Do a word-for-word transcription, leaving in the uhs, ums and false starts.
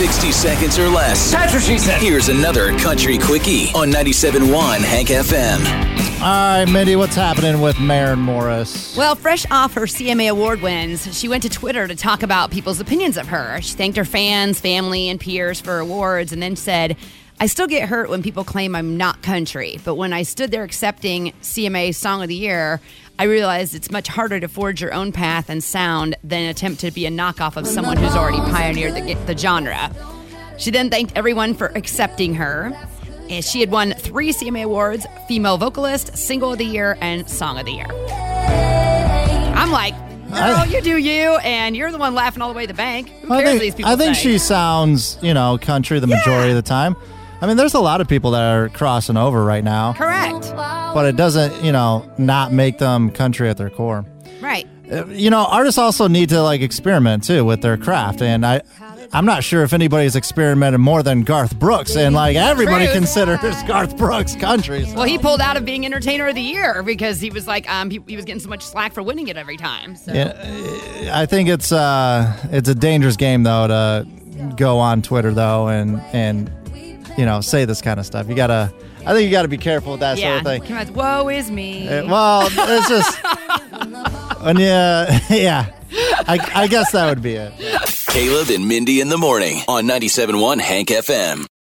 sixty seconds or less. That's what she said. Here's another Country Quickie on ninety-seven point one Hank F M. All right, Mindy, what's happening with Maren Morris? Well, fresh off her C M A award wins, she went to Twitter to talk about people's opinions of her. She thanked her fans, family, and peers for awards and then said, I still get hurt when people claim I'm not country, but when I stood there accepting C M A Song of the Year, I realized it's much harder to forge your own path and sound than attempt to be a knockoff of someone who's already pioneered the, the genre. She then thanked everyone for accepting her. And she had won three C M A awards, Female Vocalist, Single of the Year, and Song of the Year. I'm like, girl, you do you, and you're the one laughing all the way to the bank. Who cares I think, what these people I think say? she sounds, you know, country the majority Yeah. of the time. I mean, there's a lot of people that are crossing over right now. Correct. But it doesn't, you know, not make them country at their core. Right. Uh, You know, artists also need to, like, experiment, too, with their craft. And I, I'm not sure if anybody's experimented more than Garth Brooks. And, like, everybody Truth. considers Garth Brooks country. So. Well, he pulled out of being Entertainer of the Year because he was like, um, he, he was getting so much slack for winning it every time. So. Yeah, I think it's uh, it's a dangerous game, though, to go on Twitter, though, and, and you know, say this kind of stuff. You got to, I think you got to be careful with that Yeah. sort of thing. Come on, woe is me. Uh, well, it's just, when you, yeah, I, I guess that would be it. Caleb and Mindy in the morning on ninety-seven point one Hank F M.